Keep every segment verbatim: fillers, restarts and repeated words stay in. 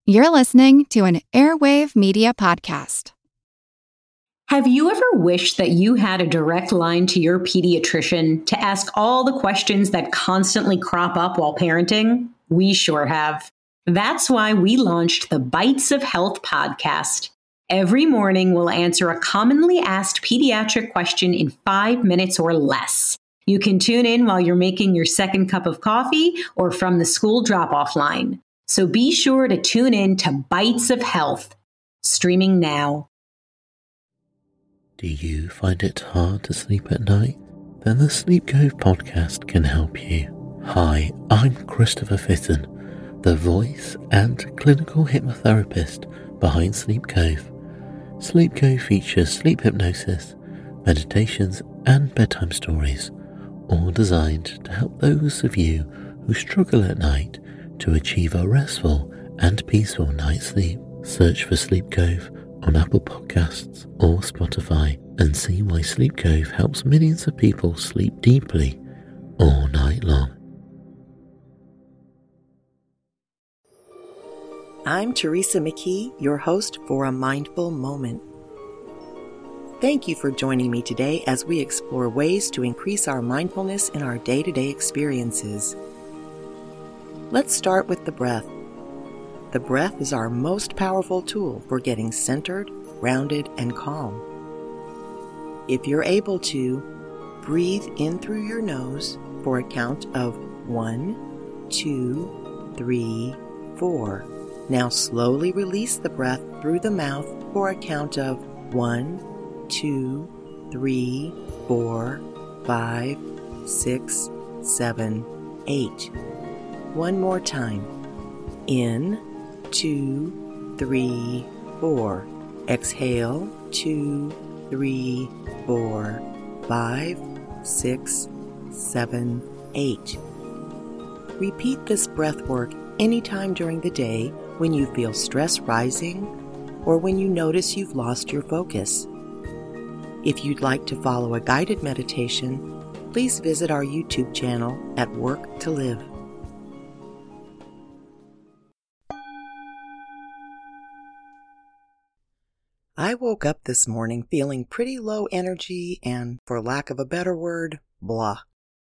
You're listening to an Airwave Media Podcast. Have you ever wished that you had a direct line to your pediatrician to ask all the questions that constantly crop up while parenting? We sure have. That's why we launched the Bites of Health podcast. Every morning, we'll answer a commonly asked pediatric question in five minutes or less. You can tune in while you're making your second cup of coffee or from the school drop-off line. So be sure to tune in to Bites of Health, streaming now. Do you find it hard to sleep at night? Then the Sleep Cove podcast can help you. Hi, I'm Christopher Fitton, the voice and clinical hypnotherapist behind Sleep Cove. Sleep Cove features sleep hypnosis, meditations, and bedtime stories, all designed to help those of you who struggle at night to achieve a restful and peaceful night's sleep. Search for Sleep Cove on Apple Podcasts or Spotify and see why Sleep Cove helps millions of people sleep deeply all night long. I'm Teresa McKee, your host for A Mindful Moment. Thank you for joining me today as we explore ways to increase our mindfulness in our day-to-day experiences. Let's start with the breath. The breath is our most powerful tool for getting centered, grounded, and calm. If you're able to, breathe in through your nose for a count of one, two, three, four. Now slowly release the breath through the mouth for a count of one, two, three, four, five, six, seven, eight. One more time. In, two, three, four. Exhale, two, three, four, five, six, seven, eight. Repeat this breath work anytime during the day when you feel stress rising or when you notice you've lost your focus. If you'd like to follow a guided meditation, please visit our YouTube channel at Work to Live. I woke up this morning feeling pretty low energy and, for lack of a better word, blah.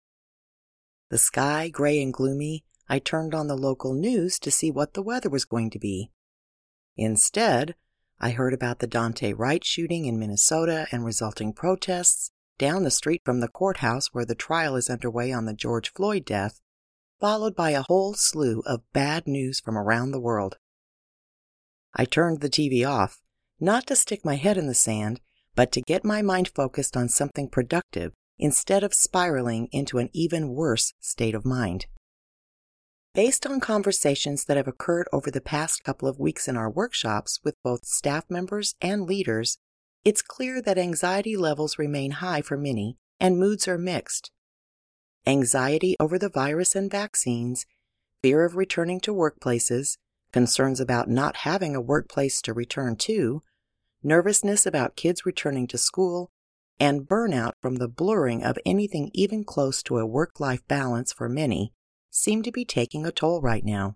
The sky gray and gloomy, I turned on the local news to see what the weather was going to be. Instead, I heard about the Daunte Wright shooting in Minnesota and resulting protests down the street from the courthouse where the trial is underway on the George Floyd death, followed by a whole slew of bad news from around the world. I turned the T V off, not to stick my head in the sand, but to get my mind focused on something productive instead of spiraling into an even worse state of mind. Based on conversations that have occurred over the past couple of weeks in our workshops with both staff members and leaders, it's clear that anxiety levels remain high for many and moods are mixed. Anxiety over the virus and vaccines, fear of returning to workplaces, concerns about not having a workplace to return to, nervousness about kids returning to school, and burnout from the blurring of anything even close to a work-life balance for many seem to be taking a toll right now.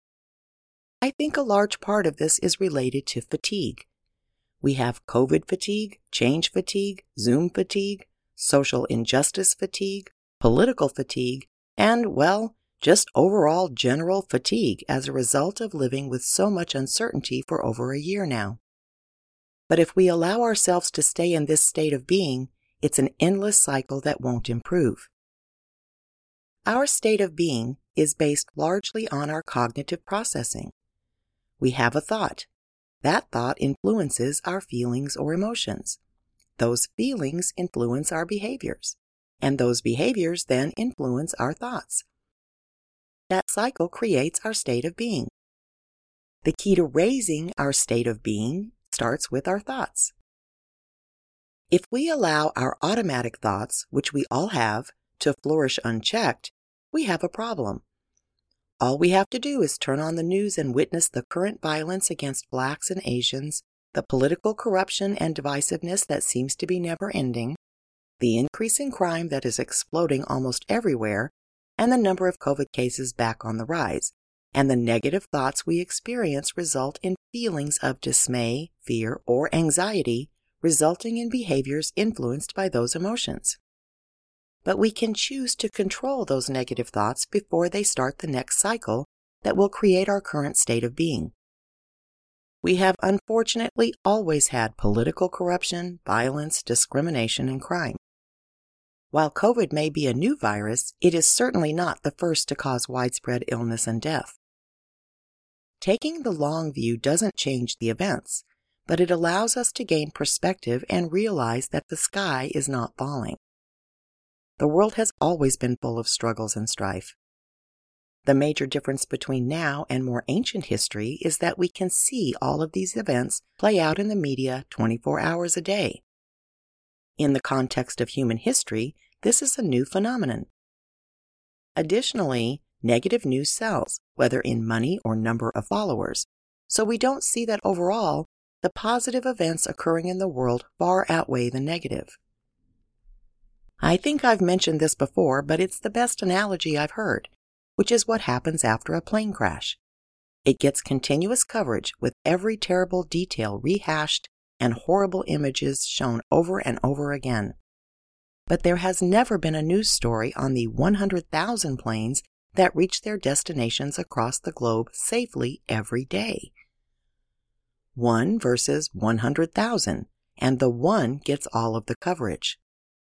I think a large part of this is related to fatigue. We have COVID fatigue, change fatigue, Zoom fatigue, social injustice fatigue, political fatigue, and, well, just overall general fatigue as a result of living with so much uncertainty for over a year now. But if we allow ourselves to stay in this state of being, it's an endless cycle that won't improve. Our state of being is based largely on our cognitive processing. We have a thought. That thought influences our feelings or emotions. Those feelings influence our behaviors, and those behaviors then influence our thoughts. That cycle creates our state of being. The key to raising our state of being starts with our thoughts. If we allow our automatic thoughts, which we all have, to flourish unchecked, we have a problem. All we have to do is turn on the news and witness the current violence against Blacks and Asians, the political corruption and divisiveness that seems to be never ending, the increase in crime that is exploding almost everywhere, and the number of COVID cases back on the rise, and the negative thoughts we experience result in feelings of dismay, fear, or anxiety, resulting in behaviors influenced by those emotions. But we can choose to control those negative thoughts before they start the next cycle that will create our current state of being. We have unfortunately always had political corruption, violence, discrimination, and crime. While COVID may be a new virus, it is certainly not the first to cause widespread illness and death. Taking the long view doesn't change the events, but it allows us to gain perspective and realize that the sky is not falling. The world has always been full of struggles and strife. The major difference between now and more ancient history is that we can see all of these events play out in the media twenty-four hours a day. In the context of human history, this is a new phenomenon. Additionally, negative news sells, whether in money or number of followers, so we don't see that overall, the positive events occurring in the world far outweigh the negative. I think I've mentioned this before, but it's the best analogy I've heard, which is what happens after a plane crash. It gets continuous coverage with every terrible detail rehashed and horrible images shown over and over again. But there has never been a news story on the one hundred thousand planes that reach their destinations across the globe safely every day. One versus one hundred thousand, and the one gets all of the coverage.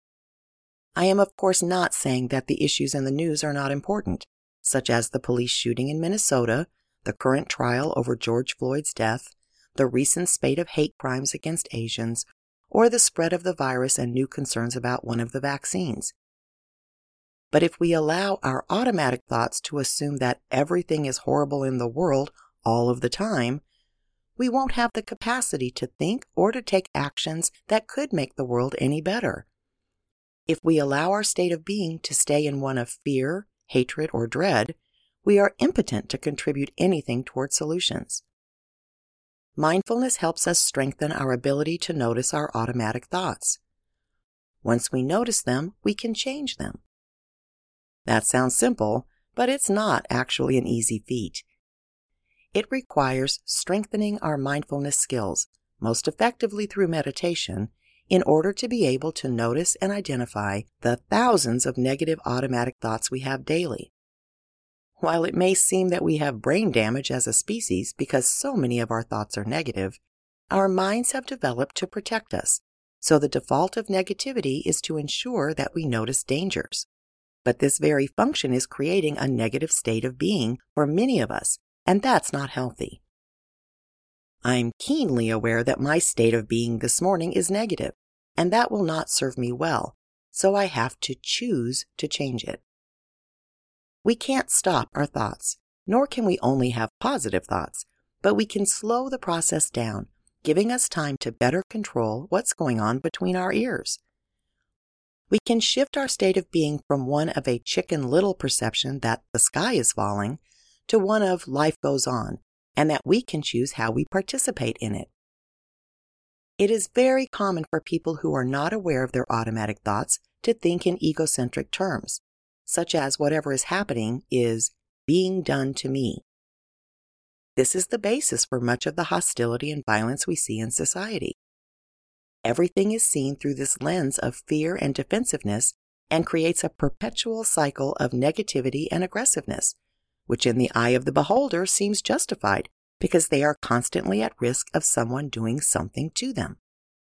I am of course not saying that the issues in the news are not important, such as the police shooting in Minnesota, the current trial over George Floyd's death, the recent spate of hate crimes against Asians, or the spread of the virus and new concerns about one of the vaccines. But if we allow our automatic thoughts to assume that everything is horrible in the world all of the time, we won't have the capacity to think or to take actions that could make the world any better. If we allow our state of being to stay in one of fear, hatred, or dread, we are impotent to contribute anything toward solutions. Mindfulness helps us strengthen our ability to notice our automatic thoughts. Once we notice them, we can change them. That sounds simple, but it's not actually an easy feat. It requires strengthening our mindfulness skills, most effectively through meditation, in order to be able to notice and identify the thousands of negative automatic thoughts we have daily. While it may seem that we have brain damage as a species because so many of our thoughts are negative, our minds have developed to protect us, so the default of negativity is to ensure that we notice dangers. But this very function is creating a negative state of being for many of us, and that's not healthy. I'm keenly aware that my state of being this morning is negative, and that will not serve me well, so I have to choose to change it. We can't stop our thoughts, nor can we only have positive thoughts, but we can slow the process down, giving us time to better control what's going on between our ears. We can shift our state of being from one of a Chicken Little perception that the sky is falling to one of life goes on, and that we can choose how we participate in it. It is very common for people who are not aware of their automatic thoughts to think in egocentric terms, such as whatever is happening is being done to me. This is the basis for much of the hostility and violence we see in society. Everything is seen through this lens of fear and defensiveness and creates a perpetual cycle of negativity and aggressiveness, which in the eye of the beholder seems justified because they are constantly at risk of someone doing something to them.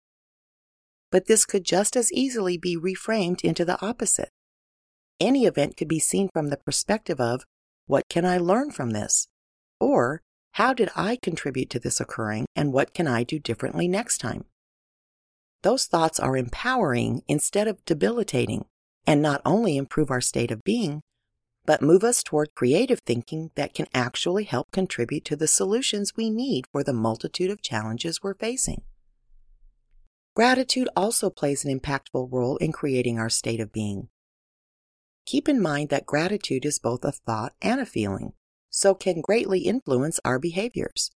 But this could just as easily be reframed into the opposite. Any event could be seen from the perspective of, what can I learn from this? Or, how did I contribute to this occurring and what can I do differently next time? Those thoughts are empowering instead of debilitating, and not only improve our state of being, but move us toward creative thinking that can actually help contribute to the solutions we need for the multitude of challenges we're facing. Gratitude also plays an impactful role in creating our state of being. Keep in mind that gratitude is both a thought and a feeling, so can greatly influence our behaviors.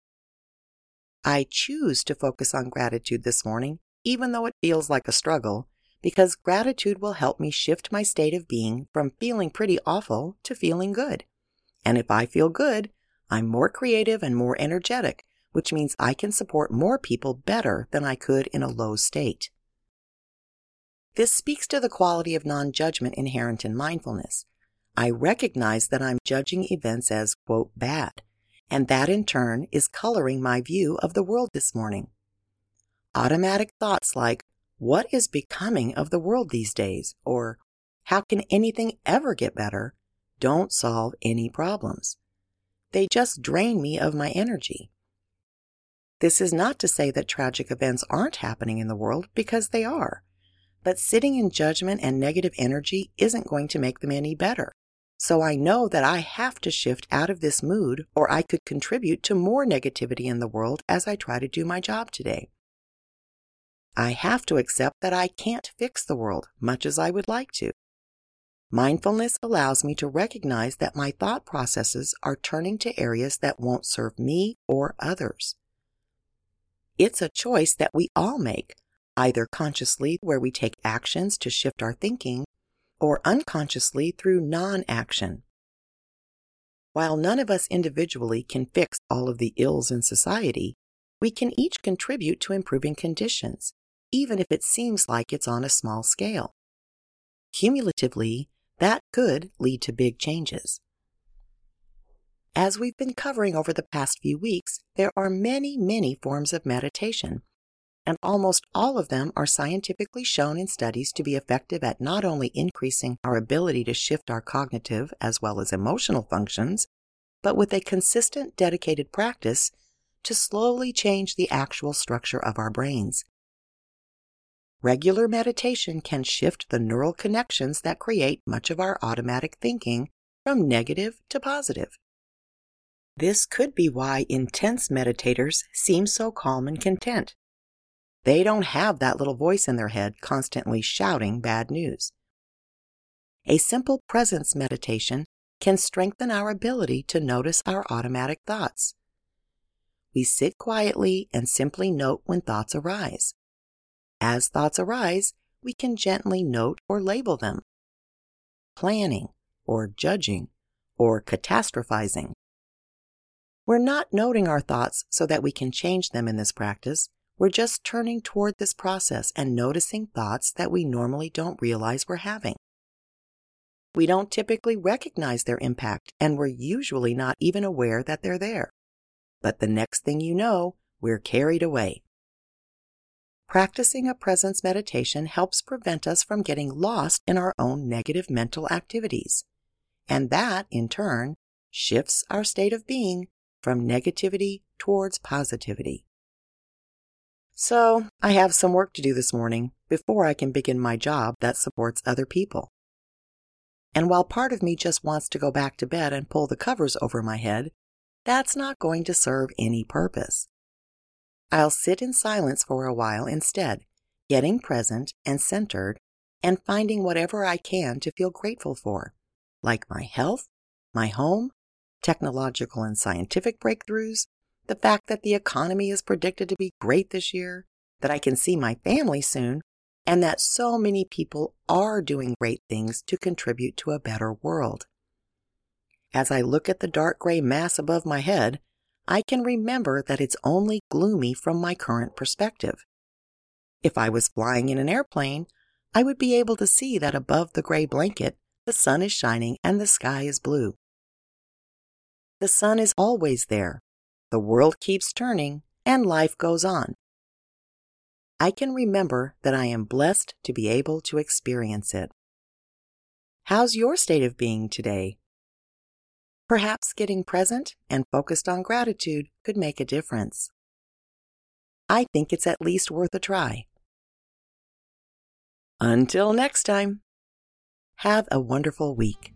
I choose to focus on gratitude this morning, even though it feels like a struggle, because gratitude will help me shift my state of being from feeling pretty awful to feeling good. And if I feel good, I'm more creative and more energetic, which means I can support more people better than I could in a low state. This speaks to the quality of non-judgment inherent in mindfulness. I recognize that I'm judging events as, quote, bad, and that in turn is coloring my view of the world this morning. Automatic thoughts like, what is becoming of the world these days? Or, how can anything ever get better? Don't solve any problems. They just drain me of my energy. This is not to say that tragic events aren't happening in the world, because they are. But sitting in judgment and negative energy isn't going to make them any better. So I know that I have to shift out of this mood, or I could contribute to more negativity in the world as I try to do my job today. I have to accept that I can't fix the world, much as I would like to. Mindfulness allows me to recognize that my thought processes are turning to areas that won't serve me or others. It's a choice that we all make, either consciously, where we take actions to shift our thinking, or unconsciously through non-action. While none of us individually can fix all of the ills in society, we can each contribute to improving conditions, even if it seems like it's on a small scale. Cumulatively, that could lead to big changes. As we've been covering over the past few weeks, there are many, many forms of meditation, and almost all of them are scientifically shown in studies to be effective at not only increasing our ability to shift our cognitive as well as emotional functions, but with a consistent, dedicated practice to slowly change the actual structure of our brains. Regular meditation can shift the neural connections that create much of our automatic thinking from negative to positive. This could be why intense meditators seem so calm and content. They don't have that little voice in their head constantly shouting bad news. A simple presence meditation can strengthen our ability to notice our automatic thoughts. We sit quietly and simply note when thoughts arise. As thoughts arise, we can gently note or label them. Planning, or judging, or catastrophizing. We're not noting our thoughts so that we can change them in this practice. We're just turning toward this process and noticing thoughts that we normally don't realize we're having. We don't typically recognize their impact, and we're usually not even aware that they're there. But the next thing you know, we're carried away. Practicing a presence meditation helps prevent us from getting lost in our own negative mental activities. And that, in turn, shifts our state of being from negativity towards positivity. So, I have some work to do this morning before I can begin my job that supports other people. And while part of me just wants to go back to bed and pull the covers over my head, that's not going to serve any purpose. I'll sit in silence for a while instead, getting present and centered and finding whatever I can to feel grateful for, like my health, my home, technological and scientific breakthroughs, the fact that the economy is predicted to be great this year, that I can see my family soon, and that so many people are doing great things to contribute to a better world. As I look at the dark gray mass above my head, I can remember that it's only gloomy from my current perspective. If I was flying in an airplane, I would be able to see that above the gray blanket, the sun is shining and the sky is blue. The sun is always there. The world keeps turning, and life goes on. I can remember that I am blessed to be able to experience it. How's your state of being today? Perhaps getting present and focused on gratitude could make a difference. I think it's at least worth a try. Until next time, have a wonderful week.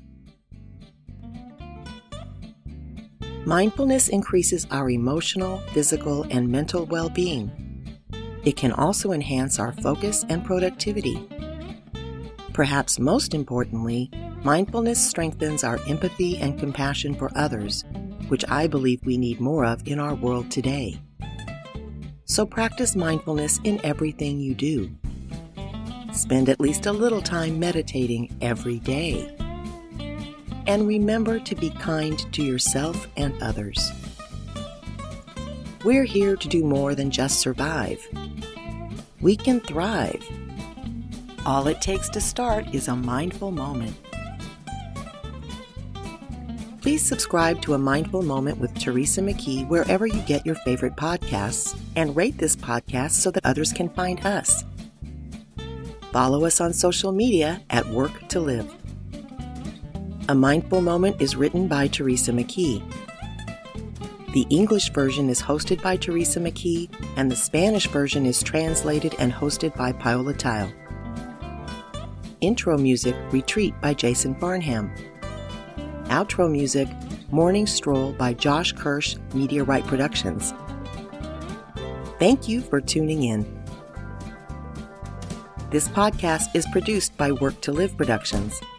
Mindfulness increases our emotional, physical, and mental well-being. It can also enhance our focus and productivity. Perhaps most importantly, mindfulness strengthens our empathy and compassion for others, which I believe we need more of in our world today. So practice mindfulness in everything you do. Spend at least a little time meditating every day. and remember to be kind to yourself and others. We're here to do more than just survive. We can thrive. All it takes to start is a mindful moment. Please subscribe to A Mindful Moment with Teresa McKee wherever you get your favorite podcasts, and rate this podcast so that others can find us. Follow us on social media at Work to Live. A Mindful Moment is written by Teresa McKee. The English version is hosted by Teresa McKee, and the Spanish version is translated and hosted by Paola Tile. Intro music, Retreat by Jason Farnham. Outro music, Morning Stroll by Josh Kirsch, Media Right Productions. Thank you for tuning in. This podcast is produced by Work to Live Productions.